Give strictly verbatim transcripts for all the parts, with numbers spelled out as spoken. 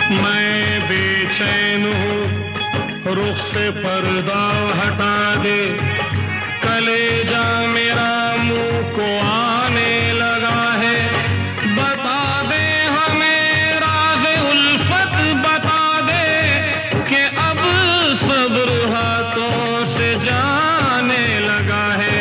मैं बेचैन हूँ, रुख से पर्दा हटा दे। कलेजा मेरा मुंह को आने लगा है, बता दे हमें राज़ उल्फत, बता दे कि अब सब्र हाथों से जाने लगा है।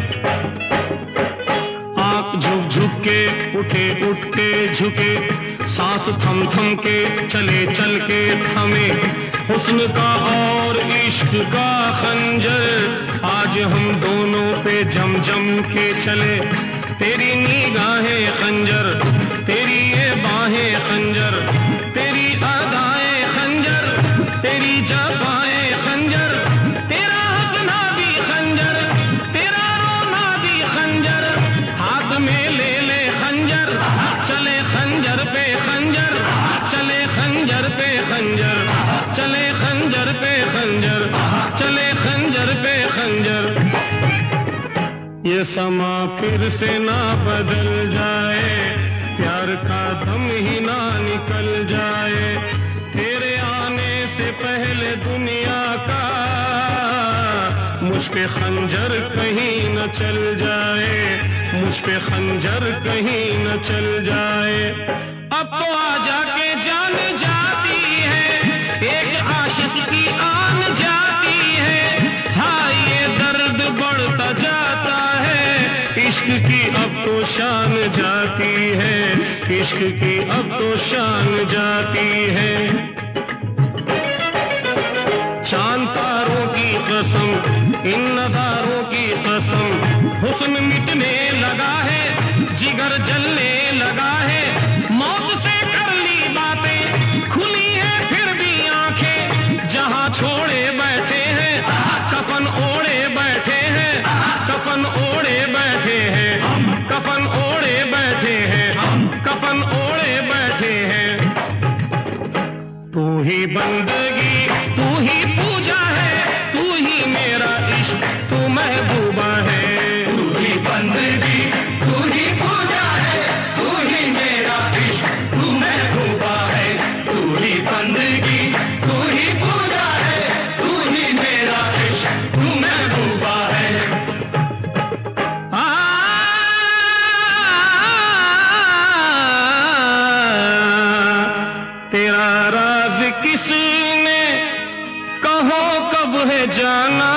आँख झुक झुक के उठे, उठ के झुके, सांस थम थम के चले, चल के थमे, हुस्न का और इश्क का खंजर आज हम दोनों पे जम जम के चले। तेरी निगाहें खंजर, तेरी ये बाहें खंजर, तेरी अदाएं खंजर, तेरी जबाएं खंजर, तेरा हंसना भी खंजर, तेरा रोना भी खंजर। हाथ में ले ले खंजर, चले खंजर पे खंजर, चले खंजर पे खंजर, चले खंजर पे खंजर, चले खंजर पे खंजर। ये समा फिर से ना बदल जाए, प्यार का दम ही ना निकल जाए। तेरे आने से पहले दुनिया का मुझ पे खंजर कहीं न चल जाए, मुझ पे खंजर कहीं न चल जाए। अब तो आजा के जान जाती है, एक आशिक की आन जाती है। हाँ ये दर्द बढ़ता जाता है, इश्क की अब तो शान जाती है, इश्क की अब तो शान जाती है। चांद तारों की कसम, इन नजारों की कसम, हुस्न मिटने लगा है, जिगर जलने लगा है। मौत से कर ली बातें, खुली है फिर भी आंखें, जहां छोड़े बैठे हैं कफन ओढ़े बैठे हैं, कफन ओढ़े बैठे हैं, कफन ओढ़े बैठे हैं, कफन ओढ़े बैठे हैं। तू ही बंदगी, तू ही पूजा है, तू ही मेरा इश्क, तू महबूबा है। तू ही बंदगी, तू ही पूजा है, तू ही मेरा इश्क, तू महबूबा है। तू ही बंदगी, तू ही पूजा है, तू ही मेरा इश्क, तू महबूबा है। आ, तेरा राज किसने कहो कब है जाना,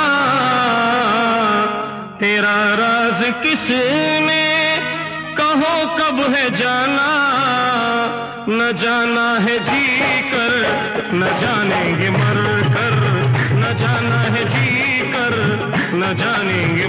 तेरा राज किसने कहो कब है जाना। न जाना है जी कर, न जानेंगे मर कर, न जाना है जी कर, न जानेंगे